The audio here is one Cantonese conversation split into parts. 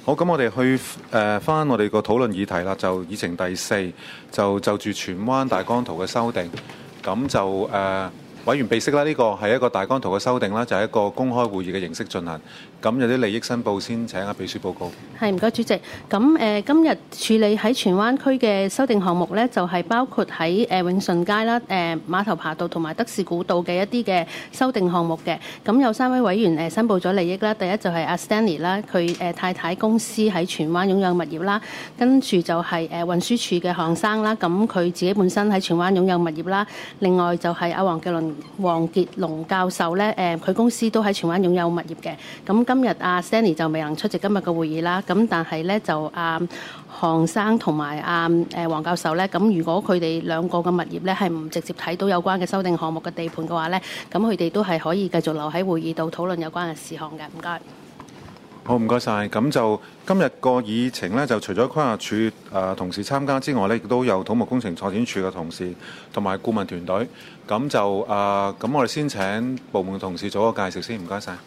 好，咁我哋去翻我哋個討論議題啦，就議程第4，就住荃灣大綱圖嘅修訂，咁就委員備悉啦，呢個係一個大綱圖嘅修訂啦，就係一個公開會議嘅形式進行。咁有啲利益申報，先請阿秘書報告。 係，唔該主席。咁今日處理喺荃灣區嘅修訂項目咧，就係包括喺永順街啦、碼頭爬道同埋德士古道嘅一啲嘅修訂項目嘅。咁有3位委員申報咗利益啦。第一就係阿 Stanley 啦，佢太太公司喺荃灣擁有物業啦。跟住就係運輸署嘅項生啦，咁佢自己本身喺荃灣擁有物業啦。另外就係阿黃傑龍教授咧，佢公司都喺荃灣擁有物業嘅。咁今日阿 Stanley 就未能出席今日嘅會議啦，咁但係咧就項生同埋黃教授咧，咁如果佢哋兩個嘅物業咧係唔直接睇到有關嘅修訂項目嘅地盤嘅話咧，咁佢哋都係可以繼續留喺會議度討論有關嘅事項嘅。唔該。 好，唔該晒。咁就今日個議程咧，就除咗規劃署同事參加之外咧，亦都有土木工程拓展署嘅同事同埋顧問團隊。咁就咁我哋先請部門嘅同事做個介紹先。唔該晒。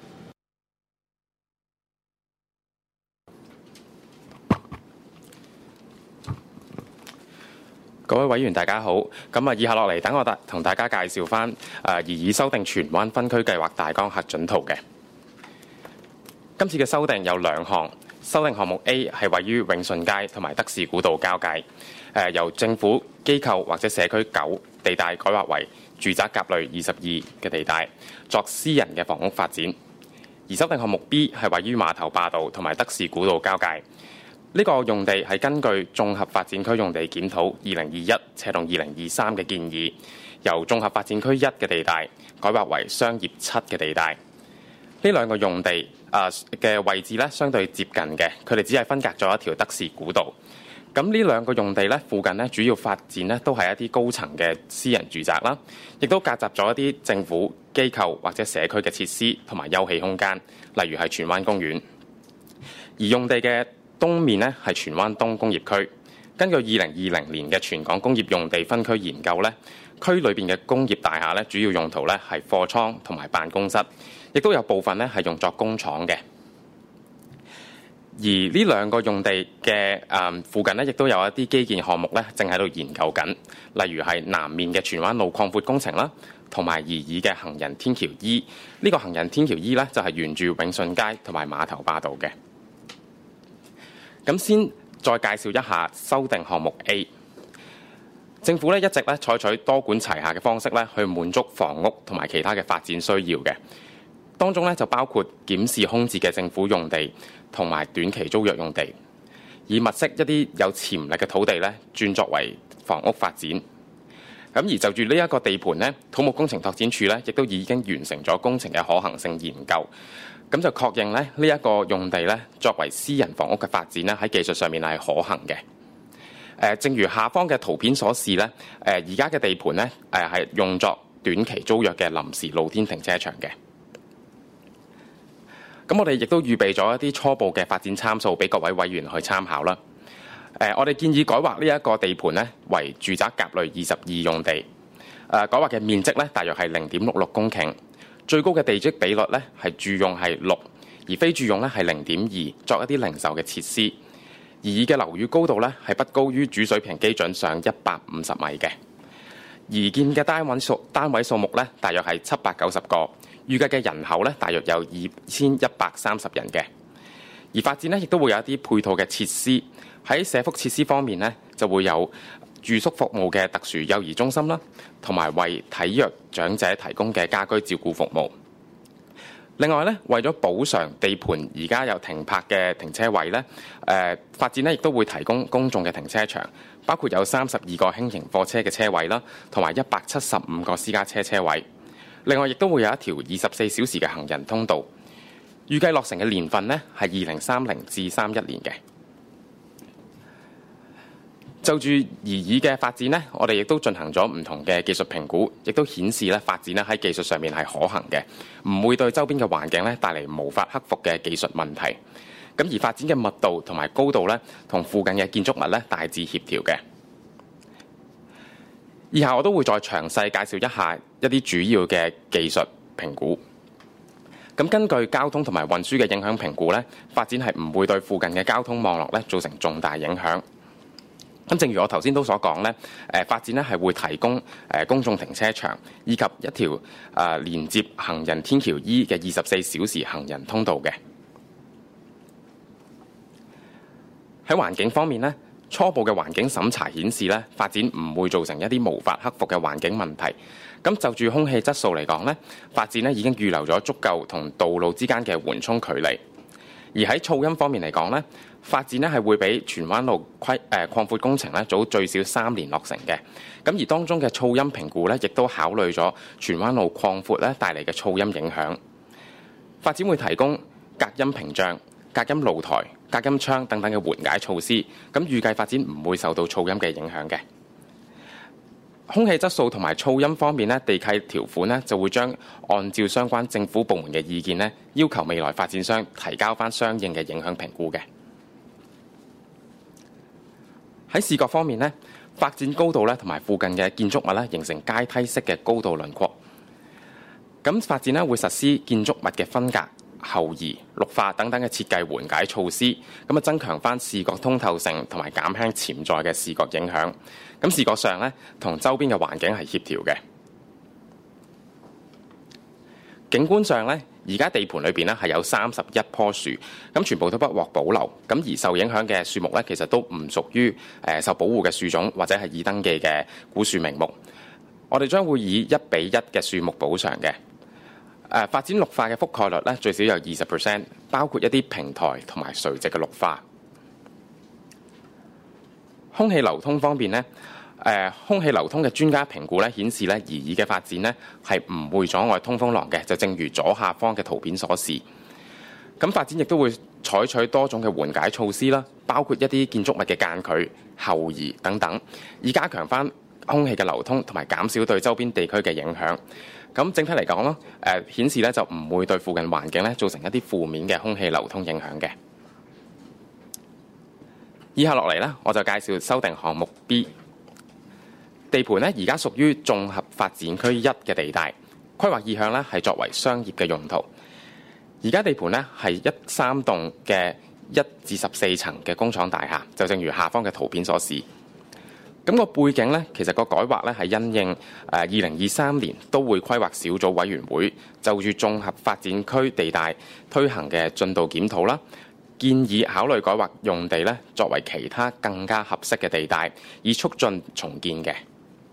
各位委員大家好，咁以下落嚟等我同大家介紹翻擬議修訂荃灣分區計劃大綱核准圖嘅。今次嘅修訂有2項，修訂項目 A 係位於永順街同埋德士古道交界，由政府機構或者社區9地帶改劃為住宅甲類22嘅地帶，作私人嘅房屋發展。而修訂項目 B 係位於碼頭壩道同埋德士古道交界。呢個用地係根據綜合發展區用地檢討2021/2023嘅建議，由綜合發展區1嘅地帶改劃為商業7嘅地帶。呢2個用地嘅位置咧相對接近嘅，佢哋只係分隔咗一條德士古道。咁呢2個用地咧附近咧主要發展咧都係一啲高層嘅私人住宅啦，亦都夾雜咗一啲政府機構或者社區嘅設施同埋休憩空間，例如係荃灣公園。而用地嘅東面呢係荃灣東工業區。根據2020年嘅全港工業用地分區研究呢，區裏邊嘅工業大廈呢主要用途呢係貨倉同埋辦公室，亦都有部分呢係用作工廠嘅。而呢2個用地嘅附近呢，亦都有一啲基建項目呢正喺度研究緊，例如係南面嘅荃灣路擴闊工程啦，同埋擬議嘅行人天橋 E。呢個行人天橋 E 呢，就係沿住永順街同埋碼頭壩道嘅。咁先再介紹一下修訂項目 A。政府咧一直咧採取多管齊下嘅方式咧，去滿足房屋同埋其他嘅發展需要嘅。當中咧就包括檢視空置嘅政府用地同埋短期租約用地，以物色一啲有潛力嘅土地咧，轉作為房屋發展。咁而就住呢一個地盤咧，土木工程拓展署咧亦都已經完成咗工程嘅可行性研究。咁就確認咧，呢一個用地咧，作為私人房屋嘅發展咧，喺技術上面係可行嘅。正如下方嘅圖片所示咧，而家嘅地盤咧，係用作短期租約嘅臨時露天停車場嘅。咁我哋亦都預備咗一啲初步嘅發展參數俾各位委員去參考啦。我哋建議改劃呢一個地盤咧為住宅甲類22用地。改劃嘅面積咧，大約係0.66公頃。最高嘅地積比率咧係住用係6，而非住用咧係0.2，作一啲零售嘅設施。而擬嘅樓宇高度咧係不高於主水平基準上150米嘅。擬建嘅單位數目咧大約係790個，預計嘅人口咧大約有2130人嘅。而發展咧亦都會有一啲配套嘅設施。喺社福設施方面咧就會有住宿服務嘅特殊幼兒中心啦，同埋為體弱長者提供嘅家居照顧服務。另外咧，為咗補償地盤而家有停泊嘅停車位咧，發展咧亦都會提供公眾嘅停車場，包括有32個輕型貨車嘅車位啦，同埋175個私家車車位。另外亦都會有一條24小時嘅行人通道。預計落成嘅年份咧係2030至31年嘅。就住擬議嘅發展呢，我哋亦都進行咗唔同嘅技術評估，亦都顯示咧發展咧喺技術上面係可行嘅，唔會對周邊嘅環境咧帶嚟無法克服嘅技術問題。咁而發展嘅密度同埋高度咧，同附近嘅建築物咧大致協調嘅。以下我都會再詳細介紹一下一啲主要嘅技術評估。 咁根據交通同埋運輸嘅影響評估咧，發展係唔會對附近嘅交通網絡咧造成重大影響。咁正如我頭先都所講咧，發展咧係會提供公眾停車場以及一條連接行人天橋 E 嘅24小時行人通道嘅。喺環境方面咧，初步嘅環境審查顯示咧，發展唔會造成一啲無法克服嘅環境問題。咁就住空氣質素嚟講咧，發展咧已經預留咗足夠同道路之間嘅緩衝距離。而喺噪音方面嚟講咧，發展咧係會比荃灣路擴闊工程咧早最少3年落成嘅。咁而當中嘅噪音評估咧，亦都考慮咗荃灣路擴闊咧帶嚟嘅噪音影響。發展會提供隔音屏障、隔音露台、隔音窗等等嘅緩解措施。咁預計發展唔會受到噪音嘅影響嘅。空氣質素同埋噪音方面咧，地契條款咧就會將按照相關政府部門嘅意見咧，要求未來發展商提交翻相應嘅影響評估嘅。喺視覺方面咧，發展高度咧同埋附近嘅建築物咧形成階梯式嘅高度輪廓。咁發展咧會實施建築物嘅分隔、後移、綠化等等嘅設計緩解措施，咁增強翻視覺通透性同埋減輕潛在嘅視覺影響。咁視覺上咧，同周邊嘅環境係協調嘅。景觀上咧，而家地盤裏邊咧係有31棵樹，咁全部都不獲保留。咁而受影響嘅樹木咧，其實都唔屬於受保護嘅樹種或者係已登記嘅古樹名木。我哋將會以1:1嘅樹木補償嘅。發展綠化嘅覆蓋率咧最少有20%，包括一啲平台同埋垂直嘅綠化。空氣流通方面咧，空氣流通嘅專家評估咧顯示咧，擬議嘅發展咧係唔會阻礙通風廊嘅，就正如左下方嘅圖片所示。咁發展亦都會採取多種嘅緩解措施啦，包括一啲建築物嘅間距、後移等等，以加強翻空氣嘅流通同埋減少對周邊地區嘅影響。咁整體嚟講咯，顯示咧就唔會對附近環境咧造成一啲負面嘅空氣流通影響嘅。以下落嚟咧，我就介紹修訂項目 B 地盤咧，而家屬於綜合發展區1嘅地帶，規劃意向咧係作為商業嘅用途。而家地盤咧係3棟嘅1至14層嘅工廠大廈，就正如下方嘅圖片所示。咁個背景咧，其實個改劃咧係因應2023年都會規劃小組委員會就住綜合發展區地帶推行嘅進度檢討啦。建議考慮改劃用地咧，作為其他更加合適嘅地帶，以促進重建嘅。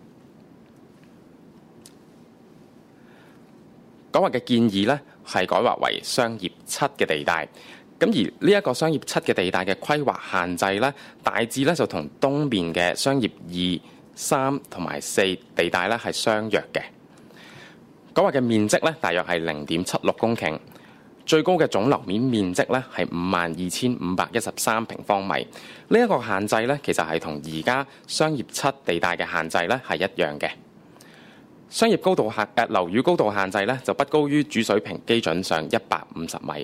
改劃嘅建議咧，係改劃為商業7嘅地帶。咁而呢一個商業7嘅地帶嘅規劃限制咧，大致咧就同東面嘅商業2、3同埋4地帶咧係相若嘅。改劃嘅面積咧，大約係0.76公頃。最高嘅總樓面面積咧係52,513平方米。呢一個限制咧，其實係同而家商業7地帶嘅限制咧係一樣嘅。商業高度樓宇高度限制咧就不高於主水平基準上150米。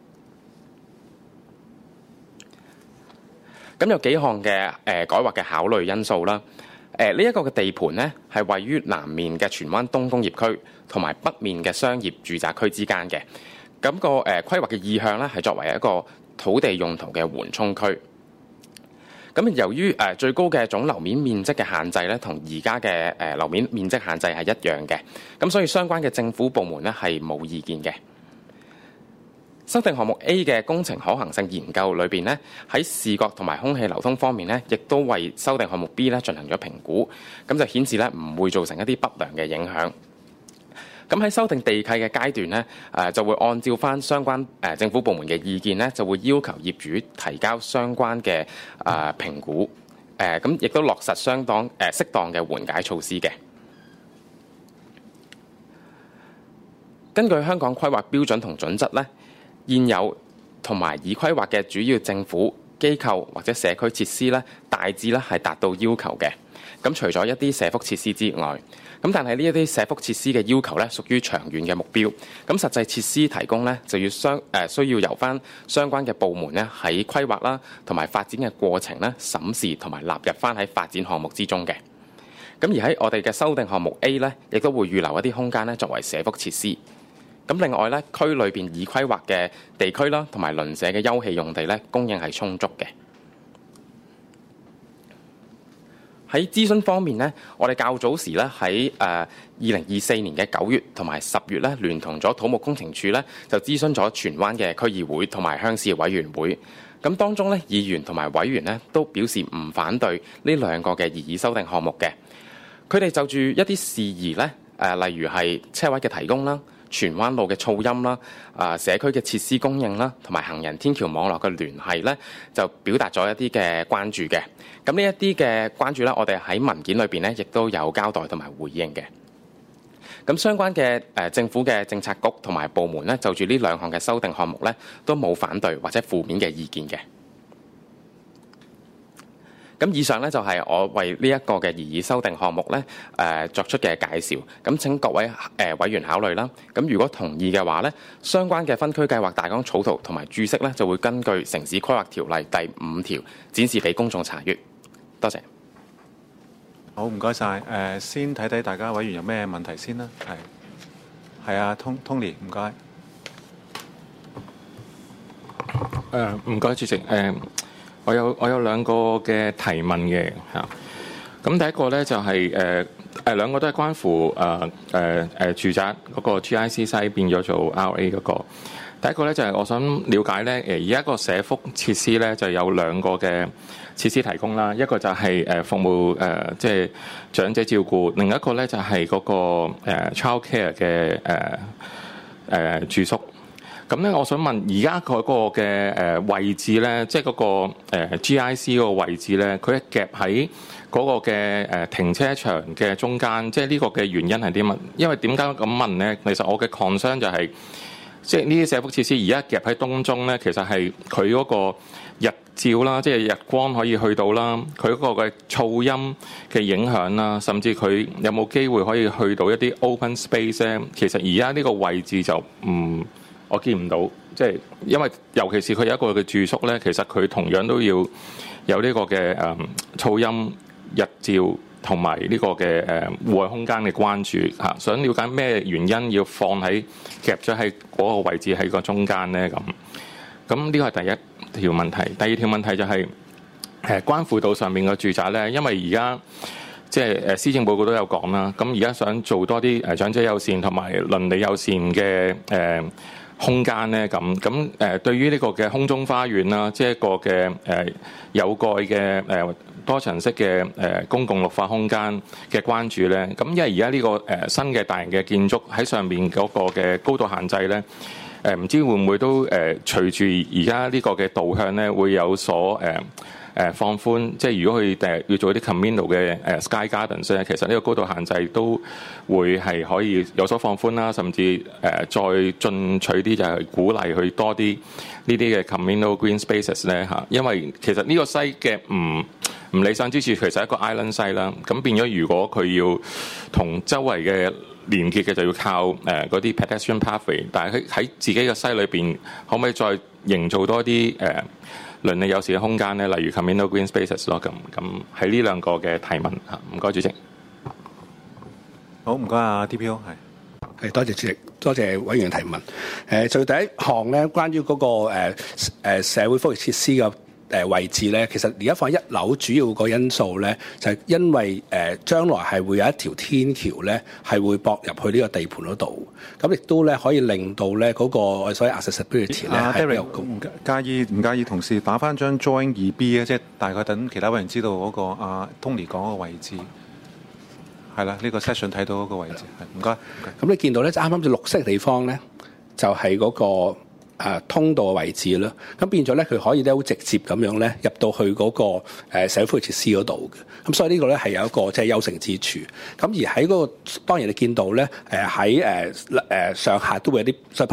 咁有幾項嘅改劃嘅考慮因素啦。呢一個嘅地盤咧係位於南面嘅荃灣東工業區同埋北面嘅商業住宅區之間嘅。咁個規劃嘅意向咧係作為一個土地用途嘅緩衝區。咁由於最高嘅總樓面面積嘅限制咧，同而家嘅樓面面積限制係一樣嘅，咁所以相關嘅政府部門咧係冇意見嘅。修訂項目 A 嘅工程可行性研究裏邊咧，喺視覺同埋空氣流通方面咧，亦都為修訂項目 B 咧進行咗評估，咁就顯示咧唔會造成一啲不良嘅影響。咁喺修訂地契嘅階段咧，就會按照翻相關政府部門嘅意見咧，就會要求業主提交相關嘅評估，咁亦都落實適當嘅緩解措施嘅。根據香港規劃標準同準則咧，現有同埋已規劃嘅主要政府機構或者社區設施咧，大致咧係達到要求嘅。咁除咗一啲社福設施之外，咁但係呢一啲社福設施嘅要求咧，屬於長遠嘅目標。咁實際設施提供咧，就要需要由翻相關嘅部門咧喺規劃啦同埋發展嘅過程咧審視同埋納入翻喺發展項目之中嘅。咁而喺我哋嘅修訂項目 A 咧，亦都會預留一啲空間咧作為社福設施。 咁另外咧，區裏邊已規劃嘅地區啦，同埋鄰舍嘅休憩用地咧，供應係充足嘅。喺諮詢方面呢，我哋較早時咧喺2024年嘅9月同埋10月咧，聯同咗土木工程處咧，就諮詢咗荃灣嘅區議會同埋鄉事委員會。咁當中咧，議員同埋委員咧都表示唔反對呢兩個嘅擬議修訂項目嘅。佢哋就住一啲事宜咧，例如係車位嘅提供啦、荃灣路嘅噪音啦、社區嘅設施供應啦，同埋行人天橋網絡嘅聯繫咧，就表達咗一啲嘅關注嘅。咁呢一啲嘅關注咧，我哋喺文件裏邊咧，亦都有交代同埋回應嘅。咁相關嘅政府嘅政策局同埋部門咧，就住呢兩項嘅修訂項目咧，都冇反對或者負面嘅意見嘅。咁以上咧就係我為呢一個嘅擬議修訂項目咧作出嘅介紹。咁請各位委員考慮啦。咁如果同意嘅話咧，相關嘅分區計劃大綱草圖同埋註釋咧，就會根據城市規劃條例第5條展示俾公眾查閱。多謝。 好，唔該晒。先睇睇大家委員有咩問題先啦。係啊，Tony，唔該。 唔該，主席。我有兩個嘅提問嘅嚇。咁第一個咧就係兩個都係關乎住宅嗰個 GIC 西變咗做 RA 嗰個。第一個咧就係我想了解咧而家個社福設施咧就有兩個嘅設施提供啦，一個就係服務即係長者照顧，另一個咧就係嗰個child care 嘅住宿。咁咧，我想問而家嗰個嘅位置咧，即係嗰個GIC 嗰個位置咧，佢係夾喺嗰個嘅停車場嘅中間，即係呢個嘅原因係啲乜？因為點解咁問咧？其實我嘅 concern 就係，即係呢啲社福設施而家夾喺當中咧，其實係佢嗰個日照啦，即係日光可以去到啦，佢嗰個嘅噪音嘅影響啦，甚至佢有冇機會可以去到一啲 open space 咧？其實而家呢個位置就我見唔到，即係因為尤其是佢有一個嘅住宿咧，其實佢同樣都要有呢個嘅噪音、日照同埋呢個嘅戶外空間嘅關注嚇。想了解咩原因要放喺夾咗喺嗰個位置喺個中間咧？咁呢個係第一條問題。第二條問題就係關乎到上面嘅住宅咧，因為而家即係施政報告都有講啦。咁而家想做多啲長者友善同埋鄰里友善嘅空間咧，咁對於呢個嘅空中花園啦，即係一個嘅有蓋嘅多層式嘅公共綠化空間嘅關注咧，咁因為而家呢個新嘅大型嘅建築喺上面嗰個嘅高度限制咧，唔知會唔會都隨住而家呢個嘅導向咧，會有所放寬，即係如果佢要做啲 communal 嘅Sky Gardens 咧，其實呢個高度限制都會係可以有所放寬啦，甚至再進取啲就係鼓勵佢多啲呢啲嘅 communal green spaces 咧嚇，因為其實呢個西嘅唔理想之處，其實係一個 island 西啦，咁變咗如果佢要同周圍嘅連結嘅，就要靠嗰啲 pedestrian pathway， 但係喺自己嘅西裏邊，可唔可以再營造多啲鄰里友善嘅空間咧，例如 communal green spaces 咯，咁喺呢兩個嘅提問嚇，唔該主席。 好，唔該啊 DPO 係多謝主席，多謝委員提問。就第一項咧，關於嗰個社會福利設施嘅位置咧，其實而家放喺1樓主要個因素咧，就係因為將來係會有一條天橋咧，係會駁入去呢個地盤嗰度，咁亦都咧可以令到咧嗰個所謂 accessibility 咧係有高。 唔介意同事打翻張 Join 2B 啊，即係大概等其他委員知道嗰個Tony 講嗰個位置。係啦，呢個 session 睇到嗰個位置，係唔該。 咁你見到咧，啱啱就綠色嘅地方咧，就係嗰個通道嘅位置啦。咁變咗咧，佢可以咧好直接咁樣咧入到去嗰個社會福利設施嗰度嘅。咁所以呢個咧係有一個即係優勝之處。咁而喺嗰個當然你見到咧，喺上下都會有啲所謂 public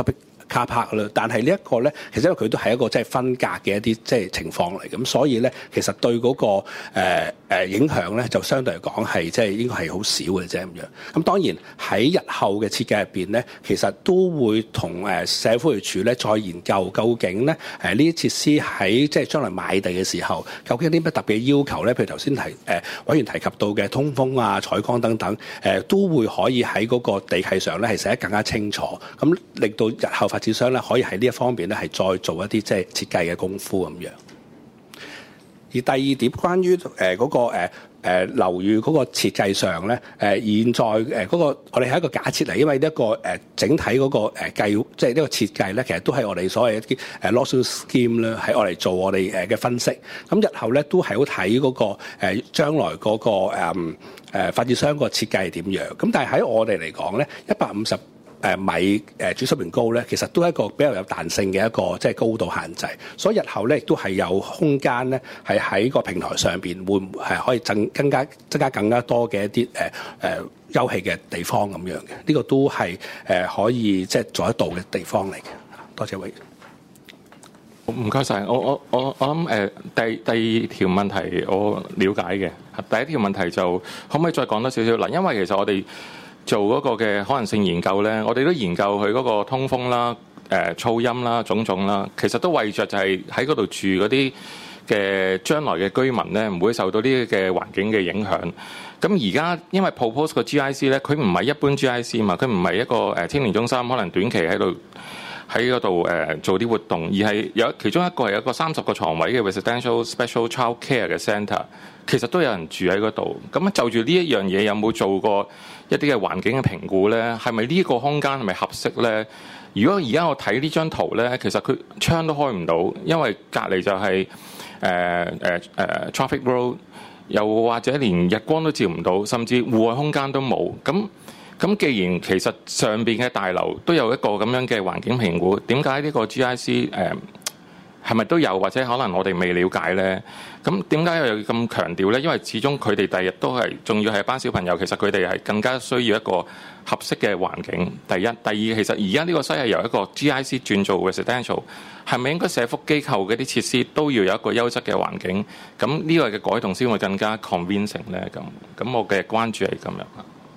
卡拍啦。但係呢一個咧，其實因為佢都係一個即係分隔嘅一啲即係情況嚟，咁所以咧其實對嗰個影響咧就相對嚟講係即係應該係好少嘅啫咁樣。咁當然喺日後嘅設計入邊咧，其實都會同社會福利署咧再研究究竟咧呢啲設施喺即係將來買地嘅時候，究竟有啲咩特別嘅要求咧？譬如頭先委員提及到嘅通風啊、採光等等，都會可以喺嗰個地契上咧係寫得更加清楚，咁令到日後發展商咧可以喺呢一方面咧係再做一啲即係設計嘅功夫咁樣。而第二點關於嗰個樓宇嗰個設計上咧，現在嗰個我哋係一個假設嚟，因為呢一個整體嗰個計，即係呢個設計咧，其實都係我哋所謂一啲Lawson Scheme 咧，喺我哋做我哋嘅分析。咁日後咧都係好睇嗰個將來嗰個發展商個設計係點樣。咁但係喺我哋嚟講咧，150米主水平高咧，其實都係一個比較有彈性嘅一個即係高度限制，所以日後咧亦都係有空間咧，係喺個平台上邊會係可以增加更加多嘅一啲休憩嘅地方咁樣嘅，呢個都係可以即係做得到嘅地方嚟嘅。多謝委員。 唔該晒，我諗第二條問題我了解嘅，第一條問題就可唔可以再講多少少嗱？因為其實我哋做嗰個嘅可能性研究咧，我哋都研究佢嗰個通風啦、噪音啦、種種啦，其實都為着就係喺嗰度住嗰啲嘅將來嘅居民咧，唔會受到呢啲嘅環境嘅影響。咁而家因為 propose 個 GIC 咧，佢唔係一般 GIC 嘛，佢唔係一個青年中心，可能短期喺嗰度做啲活動，而係有其中一個係有一個30個床位嘅 residential special child care 嘅 centre， 其實都有人住喺嗰度。咁就住呢一樣嘢，有冇做過一啲嘅環境嘅評估咧？係咪呢個空間係咪合適咧？如果而家我睇呢張圖咧，其實佢窗都開唔到，因為隔離就係traffic road， 又或者連日光都照唔到，甚至戶外空間都冇。咁既然其實上邊嘅大樓都有一個咁樣嘅環境評估，點解呢個 GIC 係咪都有，或者可能我哋未了解咧？咁點解又咁強調咧？因為始終佢哋第日都係，仲要係班小朋友，其實佢哋係更加需要一個合適嘅環境。第一，第二，其實而家呢個西係由一個 GIC 轉做 residential， 係咪應該社福機構嘅啲設施都要有一個優質嘅環境？咁呢個嘅改動先會更加 convincing 咧？咁我嘅關注係咁樣。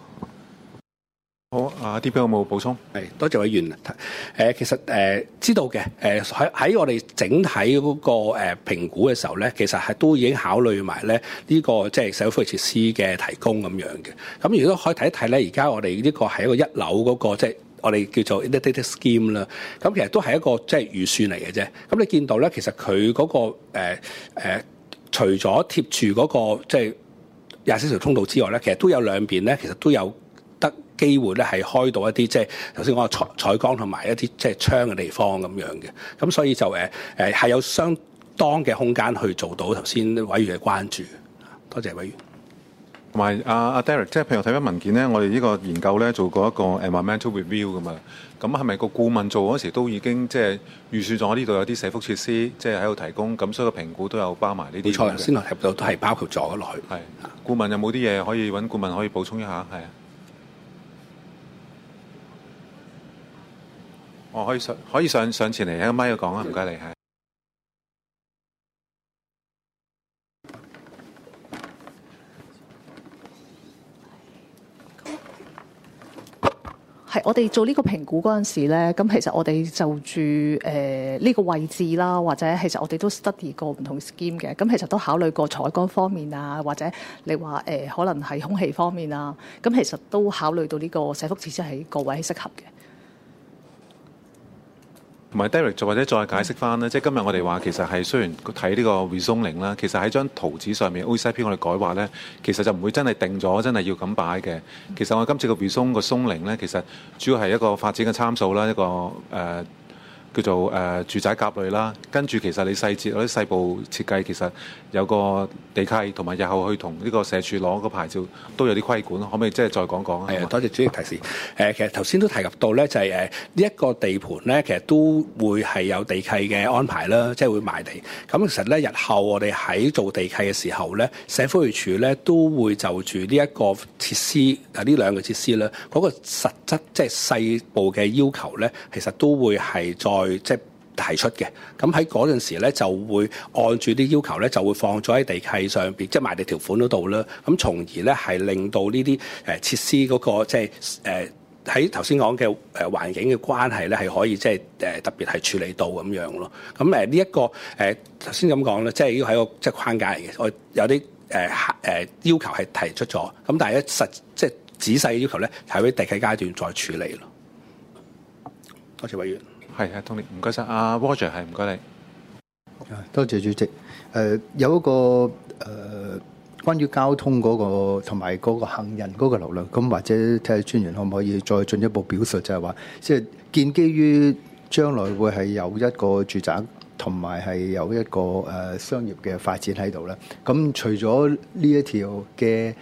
好，阿 D.B. 有冇補充？ 係，多謝委員。其實知道嘅，喺我哋整體嗰個評估嘅時候咧，其實係都已經考慮埋咧呢個即係社會福利設施嘅提供咁樣嘅。咁如果可以睇一睇咧，而家我哋呢個係一個一樓嗰個即係我哋叫做 integrated scheme 啦。咁其實都係一個即係預算嚟嘅啫。咁你見到咧，其實佢嗰個除咗貼住嗰個即係24條通道之外咧，其實都有兩邊咧，其實都有得機會咧係開到一啲即係頭先講嘅採光同埋一啲即係窗嘅地方咁樣嘅，咁所以就係有相當嘅空間去做到頭先委員嘅關注。多謝委員。 同埋阿 Derek， 即係譬如睇翻文件咧，我哋呢個研究咧做過一個 environmental review 噶嘛，咁係咪個顧問做嗰時都已經即係預算咗呢度有啲社福設施即係喺度提供，咁所以個評估都有包埋呢啲。冇錯，先頭提到都係包括咗落去。係顧問有冇啲嘢可以揾顧問可以補充一下？係啊。我可以上前嚟喺個咪度講啊，唔該你係。 係我哋做呢個評估嗰陣時咧，咁其實我哋就住呢個位置啦，或者其實我哋都 study 過唔同 scheme 嘅，咁其實都考慮過採光方面啊，或者你話可能係空氣方面啊，咁其實都考慮到呢個社福設施係個位係適合嘅。 同埋 Derek 就或者再解釋翻咧，即係今日我哋話其實係雖然睇呢個 rezoning 啦，其實喺張圖紙上面 OCIP 我哋改劃咧，其實就唔會真係定咗，真係要咁擺嘅。其實我今次個 rezone 個鬆寧咧，其實主要係一個發展嘅參數啦，一個叫做住宅甲類啦，跟住其實你細節嗰啲細部設計其實有個地契，同埋日後去同呢個社署攞個牌照都有啲規管，可唔可以即係再講講啊？ 係啊，多謝主席提示。其實頭先都提及到咧，就係呢一個地盤咧，其實都會係有地契嘅安排啦，即係會賣地。咁其實咧，日後我哋喺做地契嘅時候咧，社福署咧都會就住呢一個設施呢兩個設施咧，嗰個實質即係細部嘅要求咧，其實都會係再即係提出嘅。咁喺嗰陣時咧，就會按住啲要求咧，就會放咗喺地契上邊，即係賣地條款嗰度啦。咁從而咧係令到呢啲設施嗰個即係喺頭先講嘅環境嘅關係咧，係可以即係特別係處理到咁樣咯。咁呢一個頭先咁講咧，即係呢個係個即係框架嚟嘅。我有啲要求係提出咗，咁但係咧即係仔細嘅要求咧，係喺地契階段再處理咯。多謝委員。 係啊，Tony，唔該晒。阿 Roger 係唔該你。 多謝主席。有一個關於交通嗰個同埋嗰個行人嗰個流量，咁或者睇下專員可唔可以再進一步表述，就係話，即係建基於將來會係有一個住宅同埋係有一個商業嘅發展喺度咧。咁除咗呢一條嘅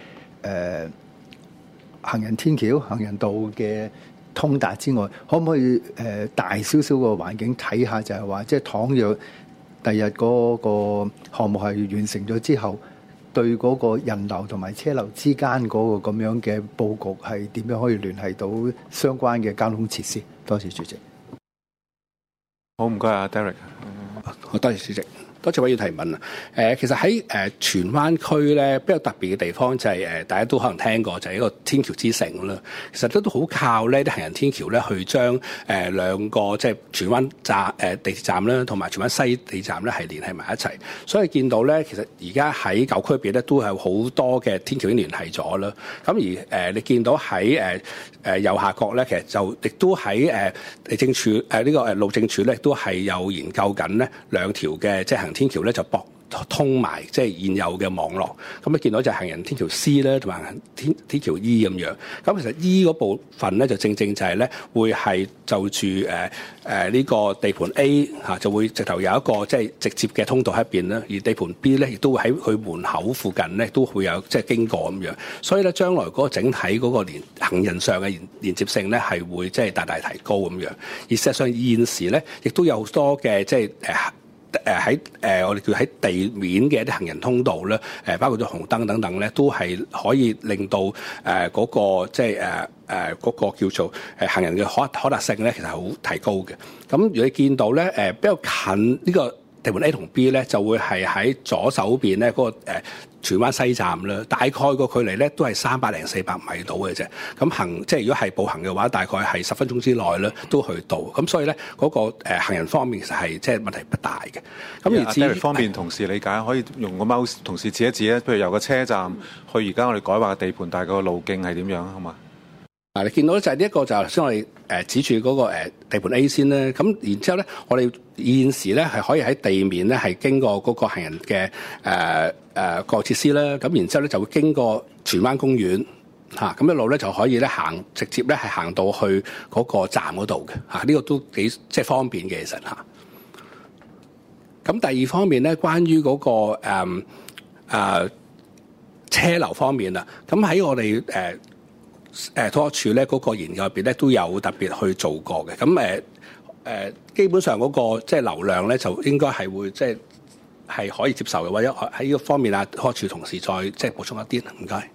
行人天橋、行人道嘅通達之外，可唔可以大少少個環境睇下，就係話，即係倘若第日嗰個項目係完成咗之後，對嗰個人流同埋車流之間嗰個咁樣嘅佈局係點樣可以聯繫到相關嘅交通設施？多謝主席。 好，唔該啊 Derek。 好，多謝主席。多謝委員提問啊！其實喺荃灣區咧比較特別嘅地方就係大家都可能聽過，就係一個天橋之城啦。其實都好靠呢啲行人天橋咧，去將兩個即係荃灣站地鐵站啦，同埋荃灣西地鐵站咧係連繫埋一齊。所以見到咧，其實而家喺舊區入邊咧都係好多嘅天橋已經聯繫咗啦。咁而你見到喺右下角咧，其實就亦都喺地政署呢個路政署咧，都係有研究緊呢兩條嘅即係行天橋咧就駁通埋即係現有嘅網絡，咁你見到就係行人天橋 C 咧，同埋天橋 E 咁樣。咁其實 E 嗰部分咧就正就係咧會係就住呢個地盤 A 就會直頭有一個即係直接嘅通道喺邊啦，而地盤 B 咧亦都會喺佢門口附近咧都會有即係經過咁樣。所以咧將來嗰個整體嗰個行人上嘅連接性咧係會即係大大提高咁樣。而事實上現時咧亦都有好多嘅即係喺我哋叫喺地面嘅一啲行人通道咧，包括咗紅燈等等咧，都係可以令到嗰個即係嗰個叫做行人嘅可達性咧，其實係好提高嘅。咁如果你見到咧比較近呢個地盤 A 同 B 咧，就會係喺左手邊咧嗰個荃灣西站啦，大概個距離咧都係300零400米到嘅啫。咁即係如果係步行嘅話，大概係10分鐘之內咧都去到。咁所以咧嗰個行人方面其實係即係問題不大嘅。咁而至於方便同事理解，可以用個 mouse 同事指一指咧，譬如由個車站去而家我哋改劃嘅地盤，大概個路徑係點樣？好嘛？ 你見到咧就係呢一個就先我哋指住嗰個地盤 A 先咧，咁然之後咧，我哋現時咧係可以喺地面咧係經過嗰個行人嘅個設施啦，咁然之後咧就會經過荃灣公園咁一路咧就可以咧直接咧係行到去嗰個站嗰度嘅呢個都幾即係方便嘅其實嚇。咁第二方面咧，關於嗰個車流方面啦，咁喺我哋土木署咧嗰個研究入邊咧都有特別去做過嘅。咁基本上嗰個即係流量咧就應該係會即係可以接受嘅，或者喺呢個方面啊，土木署同事再即係補充一啲，唔該。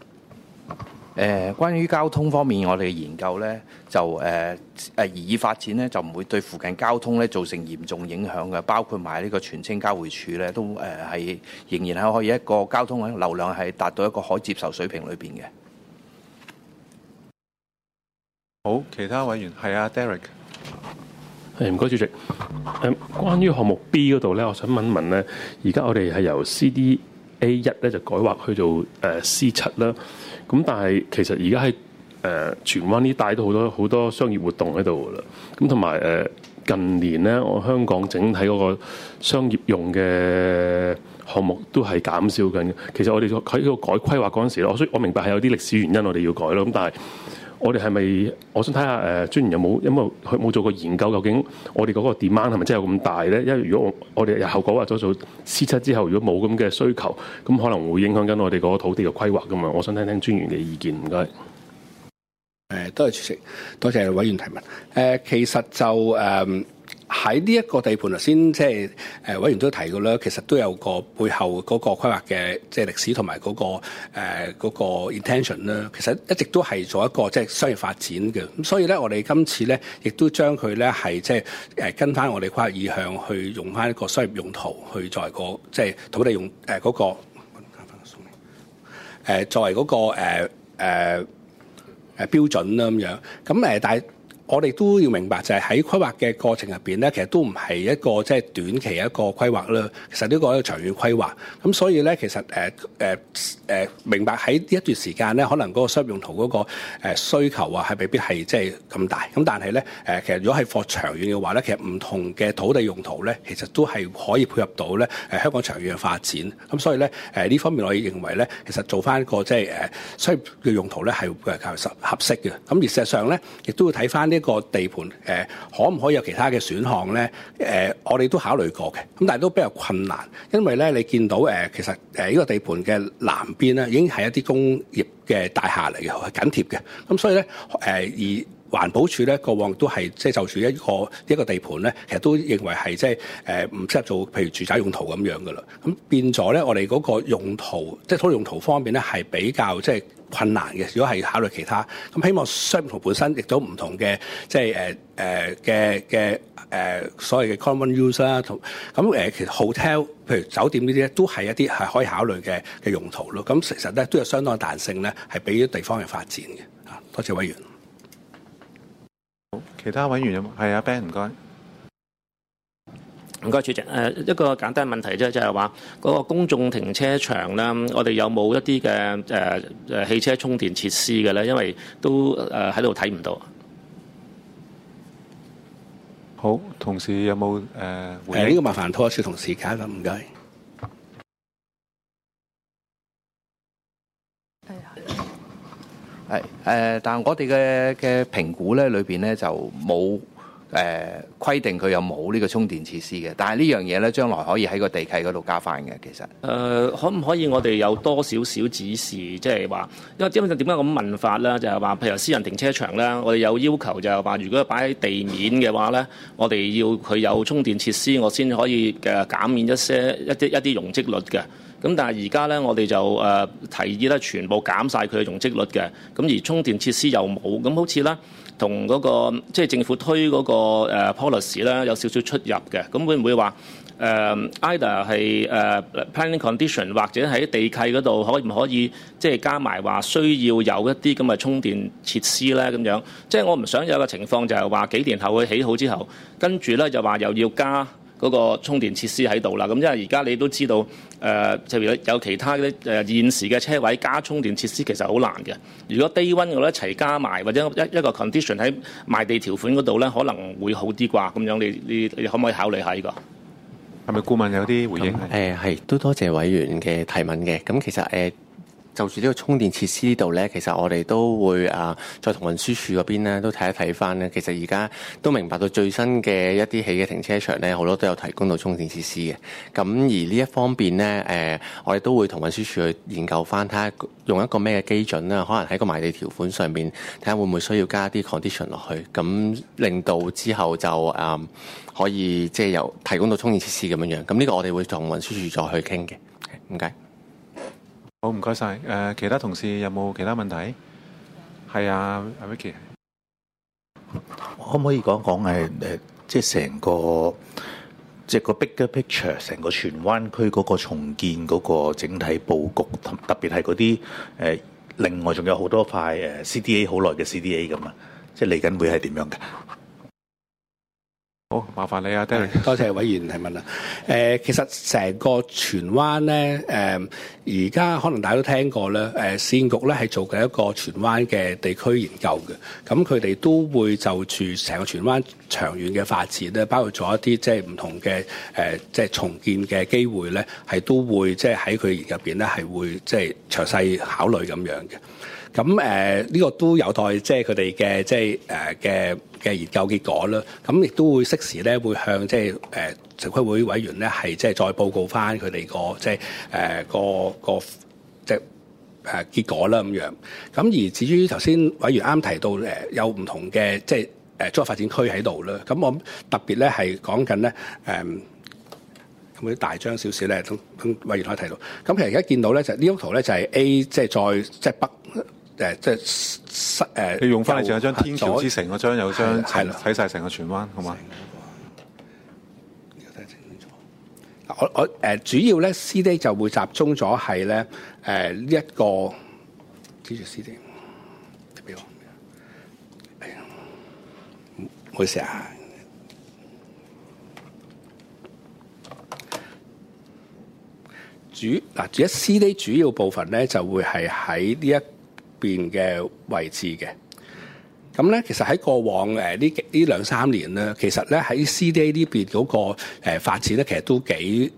關於交通方面，我哋嘅研究咧就擬議發展咧就唔會對附近交通咧造成嚴重影響嘅，包括埋呢個荃青交匯處咧都係仍然係可以一個交通流量係達到一個可接受水平裏邊嘅。 好，其他委員係啊 Derek。 唔該主席。關於項目 B 嗰度咧，我想問一問咧，而家我哋係由 CDA 1咧就改劃去做C7啦。咁但係其實而家喺荃灣呢帶都好多商業活動喺度噶啦。咁同埋近年咧，我香港整體嗰個商業用嘅項目都係減少緊嘅。其實我哋喺個改規劃嗰陣時咧，我明白係有啲歷史原因我哋要改咯。咁但係我哋係咪？我想睇下專員有冇做過研究，究竟我哋嗰個 demand 係咪真係有咁大咧？因為如果我哋日後講話咗做 C7 之後，如果冇咁嘅需求，咁可能會影響緊我哋嗰個土地嘅規劃噶嘛。我想聽聽專員嘅意見，唔該。 多謝主席，多謝委員提問。其實就喺呢一個地盤頭先，即係委員都提過啦，其實都有個背後嗰個規劃嘅即係歷史同埋嗰個 intention 啦。其實一直都係做一個即係商業發展嘅。咁所以咧，我哋今次咧亦都將佢咧係即係跟翻我哋規劃意向去用翻一個商業用途去作為個即係土地用嗰個作為嗰個標準啦咁樣。咁但係我哋都要明白，就係喺規劃嘅過程入邊咧，其實都唔係一個即係短期一個規劃啦。其實呢個係一個長遠規劃。咁所以咧，其實明白喺呢一段時間咧，可能嗰個商業用途嗰個需求啊，係未必係即係咁大。咁但係咧其實如果係放長遠嘅話咧，其實唔同嘅土地用途咧，其實都係可以配合到咧香港長遠嘅發展。咁所以咧呢方面，我哋認為咧，其實做翻一個即係商業嘅用途咧係較合適嘅。咁而事實上咧，亦都要睇翻呢個地盤可唔可以有其他嘅選項咧？我哋都考慮過嘅，咁但係都比較困難，因為咧你見到其實呢個地盤嘅南邊咧已經係一啲工業嘅大廈嚟嘅，係緊貼嘅。咁所以咧而環保署咧過往都係即係就住一個地盤咧，其實都認為係即係唔適合做譬如住宅用途咁樣噶啦。咁變咗咧，我哋嗰個用途即係土地用途方面咧係比較即係困難嘅。如果係考慮其他，咁希望商業用途本身亦都唔同嘅即係所謂嘅 common use 啦，同咁其實 hotel 譬如酒店呢啲咧都係一啲係可以考慮嘅用途咯。咁其實咧都有相當嘅彈性咧，係俾啲地方嘅發展嘅。多謝委員。 其他委員有冇？係阿 Ben， 唔該。 唔該，主席。一個簡單問題啫，就係話嗰個公眾停車場啦，我哋有冇一啲嘅汽車充電設施嘅咧？因為都喺度睇唔到。 好，同事有冇回應？ 呢個麻煩拖一次同事解啦，唔該。 但我哋嘅評估咧，裏邊咧就冇規定佢有冇呢個充電設施嘅。但係呢樣嘢咧，將來可以喺個地契嗰度加翻嘅。其實可唔可以我哋有多少少指示，即係話，因為點解咁問法咧？就係話，譬如私人停車場咧，我哋有要求就係話，如果擺喺地面嘅話咧，我哋要佢有充電設施，我先可以減免一啲容積率嘅。咁但係而家咧，我哋就提議咧，全部減晒佢嘅容積率嘅。咁而充電設施又冇，咁好似咧同嗰個即係政府推嗰個policy 咧有少少出入嘅。咁會唔會話either 係planning condition 或者喺地契嗰度可唔可以即係加埋話需要有一啲咁嘅充電設施咧？咁樣即係我唔想有個情況就係話幾年後佢起好之後，跟住咧就話又要加嗰個充電設施喺度啦。咁因為而家你都知道。譬如有其他嘅現時嘅車位加充電設施其實好難嘅。如果低溫我一齊加埋，或者一個 condition 喺賣地條款嗰度咧，可能會好啲啩。咁樣你可唔可以考慮下呢個？ 係咪顧問有啲回應？ 係都多謝委員嘅提問嘅。咁其實就住呢個充電設施呢度呢，其實我哋都會再同運輸署嗰邊呢都睇一睇翻呢。其實而家都明白到最新嘅一啲起嘅停車場呢，好多都有提供到充電設施嘅。咁而呢一方面呢，我哋都會同運輸署去研究翻，睇下用一個咩嘅基準啦。可能喺個賣地條款上面睇下會唔會需要加啲 condition 落去，咁令到之後就可以即係有提供到充電設施咁樣樣。咁呢個我哋會同運輸署再去傾嘅。唔該。 好，唔該晒。其他同事有冇其他問題？係啊，阿 Vicky， 可唔可以講講即係成個即係個 bigger picture， 成個荃灣區嗰個重建嗰個整體佈局，特別係嗰啲另外仲有好多塊CDA 好耐嘅 CDA 咁啊，即係嚟緊會係點樣嘅？ 好，麻煩你啊 Derek。 多謝委員提問啦。其實成個荃灣咧，而家可能大家都聽過咧，市建局咧係做緊一個荃灣嘅地區研究嘅。咁佢哋都會就住成個荃灣長遠嘅發展咧，包括咗一啲即係唔同嘅即係重建嘅機會咧，係都會即係喺佢研究入邊咧係會即係詳細考慮咁樣嘅。 咁呢個都有待即係佢哋嘅即係嘅研究結果啦。咁亦都會適時咧會向即係城規會委員咧係即係再報告翻佢哋個即係個即係結果啦咁樣。咁而至於頭先委員啱提到有唔同嘅即係綜合發展區喺度啦。咁我特別咧係講緊咧咁啲大張少少咧，咁委員可以睇到。咁其實而家見到咧就呢幅圖咧就係 A 即係再即係北即係你用翻你仲有張天橋之城嗰張有張睇晒成個荃灣，好嘛？ 我主要咧 CD 就會集中咗係咧呢一個，指住 CD， 你俾我，唔好意思啊。而 CD 主要部分咧就會係喺呢一邊嘅位置嘅。咁咧，其實喺過往呢2-3年咧，其實咧喺 CDA 呢邊嗰個發展咧，其實都幾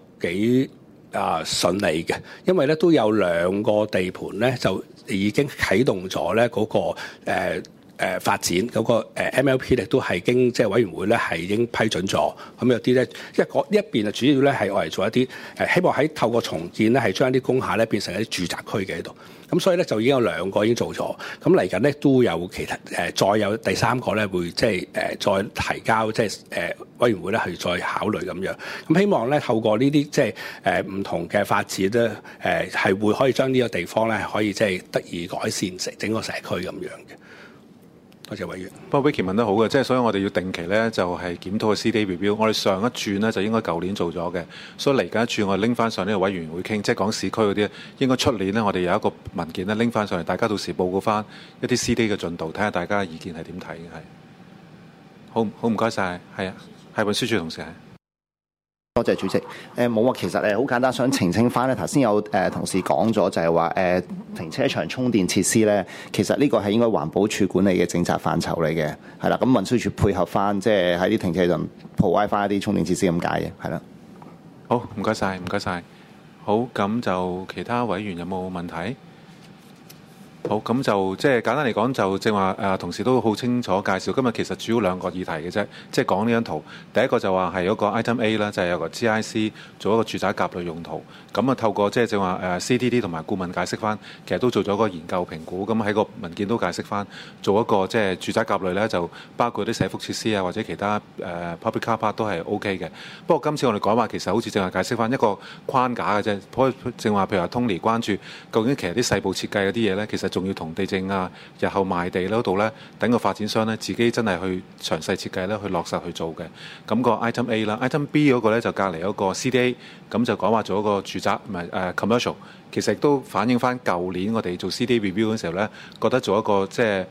順利嘅，因為咧都有2個地盤咧就已經啟動咗咧嗰個發展嗰個MLP 咧都係經即係委員會咧係已經批准咗。咁有啲咧，因為呢一邊啊主要咧係我嚟做一啲希望喺透過重建咧係將啲工廈咧變成一啲住宅區嘅喺度。咁所以咧就已經有2個已經做咗。咁嚟緊咧都有其他再有第3個咧會即係再提交即係委員會咧去再考慮咁樣。咁希望咧透過呢啲即係唔同嘅發展咧係會可以將呢個地方咧可以即係得以改善成整個社區咁樣嘅。多謝委員。 不過 Vicky 問得好嘅，即係所以我哋要定期咧就係檢討個 CDA review。我哋上一轉咧就應該舊年做咗嘅，所以嚟緊一轉我哋拎翻上呢個委員會傾，即係講市區嗰啲，應該出年咧我哋有一個文件咧拎翻上嚟，大家到時報告翻一啲 CDA 嘅進度，睇下大家意見係點睇嘅係。好唔該晒，係啊，係運輸署同事係。 多謝主席。冇啊，其實好簡單，想澄清翻咧。頭先有同事講咗，就係話停車場充電設施咧，其實呢個係應該環保署管理嘅政策範疇嚟嘅，係啦。咁運輸署配合翻，即係喺啲停車場 provide 翻一啲充電設施咁解嘅，係啦。 好，唔該晒，唔該晒。好，咁就其他委員有冇問題？好，咁就即係簡單嚟講，就正話同事都好清楚介紹。今日其實主要2個議題嘅啫，即係講呢張圖。第一個就話係嗰個 item A 啦，就係有個 GIC 做一個住宅甲類用途。咁啊透過即係正話CDD 同埋顧問解釋翻，其實都做咗個研究評估。咁喺個文件都解釋翻，做一個即係住宅甲類咧，就包括啲社福設施啊，或者其他public car park 都係 OK 嘅。不過今次我哋講話其實好似正話解釋翻一個框架嘅啫。正話譬如話 Tony 關注，究竟其實啲細部設計嗰啲嘢咧，其實仲要同地政啊，日後賣地嗰度咧，等個發展商咧自己真係去詳細設計咧，去落實去做嘅。咁個 item A 啦，item B 嗰個咧就隔離嗰個 CDA，咁就講話做一個住宅唔係commercial，其實亦都反映翻舊年我哋做 CDA review 嗰時候咧，覺得做一個即係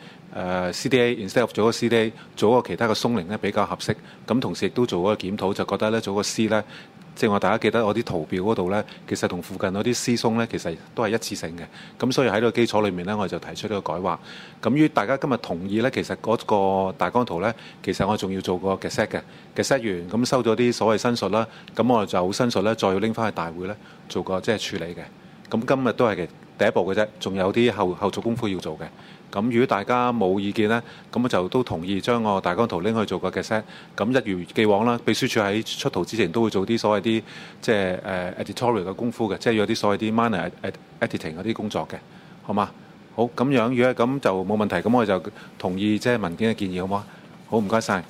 CDA instead of 做一個 CDA，做一個其他嘅鬆齡咧比較合適。咁同時亦都做嗰個檢討，就覺得咧做個 C 咧。即係話大家記得我啲圖表嗰度咧，其實同附近嗰啲私鬆咧，其實都係一致性嘅。咁所以喺呢個基礎裏面咧，我就提出呢個改劃。咁於大家今日同意咧，其實嗰個大綱圖咧，其實我仲要做個 Gazette 嘅 Gazette 完，咁收咗啲所謂申述啦，咁我就申述咧，再要拎翻去大會咧做個即係處理嘅。咁今日都係第一步嘅啫，仲有啲後續功夫要做嘅。咁如果大家冇意見呢，咁我就都同意將個大綱圖拎去做個 Gazette。咁一如既往啦，秘書處喺出圖之前都會做啲所謂啲即係editorial 嘅功夫嘅，即係有啲所謂啲 minor editing 嗰啲工作嘅，好嘛？好，咁樣如果咁就冇問題，咁我就同意即係文件嘅建議，好嗎？好，唔該晒。